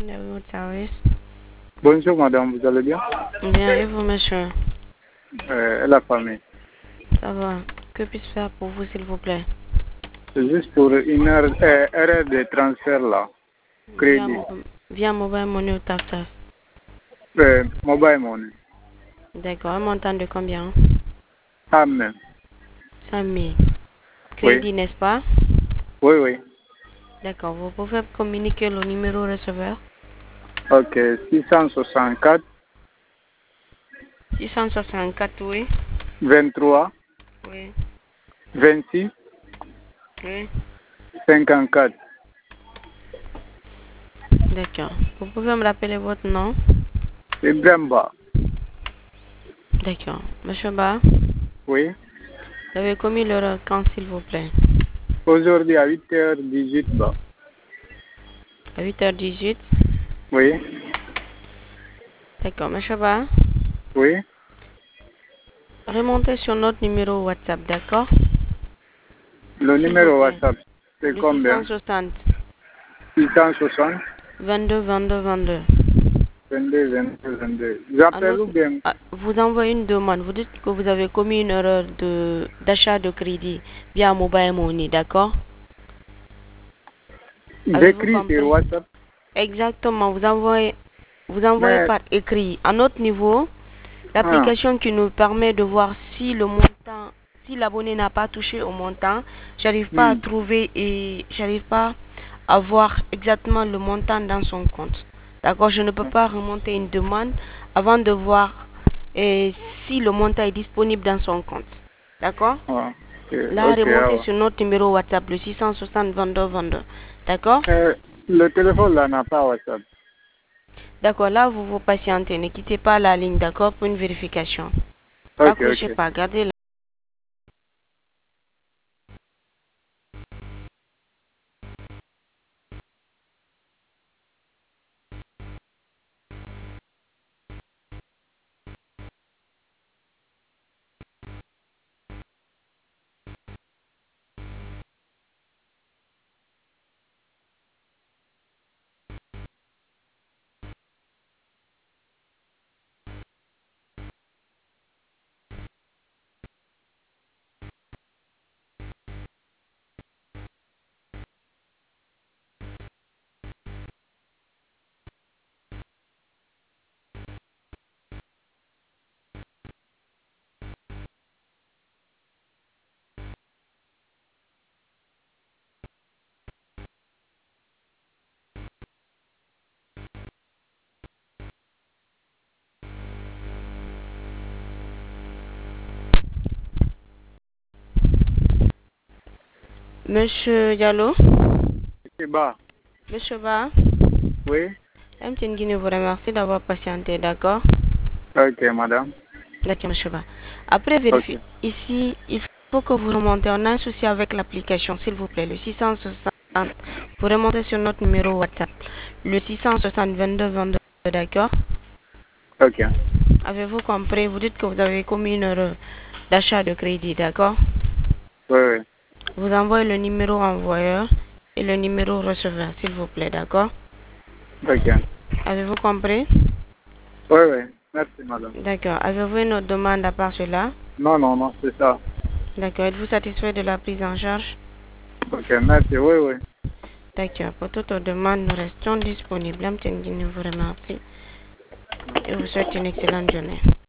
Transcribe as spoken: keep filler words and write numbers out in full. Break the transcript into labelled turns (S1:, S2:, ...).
S1: avez votre service.
S2: Bonjour madame, vous allez bien?
S1: Bien, et vous monsieur?
S2: Euh, et la famille?
S1: Ça va. Que puis-je faire pour vous s'il vous plaît?
S2: C'est juste pour une heure, euh, erreur de transfert là.
S1: Via,
S2: Crédit.
S1: mo- via mobile money ou tap tap?
S2: Euh, mobile money.
S1: D'accord, un montant de combien?
S2: Ah même.
S1: Cinq mille.
S2: Oui.
S1: Crédit, n'est-ce pas?
S2: Oui, oui.
S1: D'accord, vous pouvez communiquer le numéro receveur?
S2: Ok, six cent soixante-quatre,
S1: six cent soixante-quatre, oui.
S2: vingt-trois,
S1: Oui.
S2: vingt-six,
S1: Oui.
S2: cinquante-quatre.
S1: D'accord. Vous pouvez me rappeler votre nom?
S2: Ibrahim Ba.
S1: D'accord. Monsieur Ba,
S2: Oui.
S1: vous avez commis l'erreur quand s'il vous plaît?
S2: Aujourd'hui à huit heures dix-huit Ba.
S1: À huit heures dix-huit?
S2: Oui.
S1: D'accord, monsieur Ba,
S2: Oui.
S1: remontez sur notre numéro WhatsApp, d'accord?
S2: Le
S1: S'il vous
S2: numéro
S1: plaît.
S2: WhatsApp, c'est
S1: Le six cent
S2: combien?
S1: soixante,
S2: six cent soixante,
S1: vingt-deux, vingt-deux, vingt-deux.
S2: vingt-deux, vingt-deux, vingt-deux.
S1: À
S2: J'appelle ou
S1: notre-
S2: bien?
S1: à- vous envoyez une demande. Vous dites que vous avez commis une erreur de d'achat de crédit via mobile money, d'accord? Avez-vous
S2: J'écris sur
S1: compris?
S2: WhatsApp.
S1: Exactement. Vous envoyez, vous envoyez
S2: Mais,
S1: par écrit. À notre niveau,
S2: ah,
S1: l'application qui nous permet de voir si le montant, si l'abonné n'a pas touché au montant, j'arrive pas à
S2: hmm.
S1: trouver et j'arrive pas à voir exactement le montant dans son compte. D'accord, je ne peux pas remonter une demande avant de voir eh, si le montant est disponible dans son compte. D'accord?
S2: Ah, ok,
S1: Là,
S2: ok, ah
S1: remontez
S2: ouais.
S1: sur notre numéro WhatsApp, le six cent soixante, vingt-deux, vingt-deux. D'accord?
S2: Euh, le téléphone là n'a pas WhatsApp.
S1: D'accord, là, vous vous patientez. Ne quittez pas la ligne, d'accord, pour une vérification.
S2: Ok,
S1: Raccrochez
S2: ok.
S1: pas, gardez la Monsieur Diallo,
S2: C'est bas.
S1: Monsieur Ba,
S2: Oui.
S1: M T N Guinée vous remercie d'avoir patienté, d'accord?
S2: Ok, madame.
S1: D'accord, Monsieur Ba. Après vérifier,
S2: Ok.
S1: ici, il faut que vous remontez. On a un souci avec l'application, s'il vous plaît, le six cent soixante. Vous remontez sur notre numéro WhatsApp, le six cent soixante, vingt-deux, vingt-deux, d'accord?
S2: Ok.
S1: Avez-vous compris? Vous dites que vous avez commis une erreur d'achat de crédit, d'accord?
S2: Oui, oui.
S1: Vous envoyez le numéro envoyeur et le numéro receveur, s'il vous plaît, d'accord?
S2: Ok.
S1: Avez-vous compris?
S2: Oui, oui. Merci, madame.
S1: D'accord. Avez-vous une autre demande à part cela?
S2: Non, non, non, c'est ça.
S1: D'accord. Êtes-vous satisfait de la prise en charge?
S2: Ok, merci. Oui, oui.
S1: D'accord. Pour toute autre demande, nous restons disponibles. M T N Guinée vous remercie et vous souhaite une excellente journée.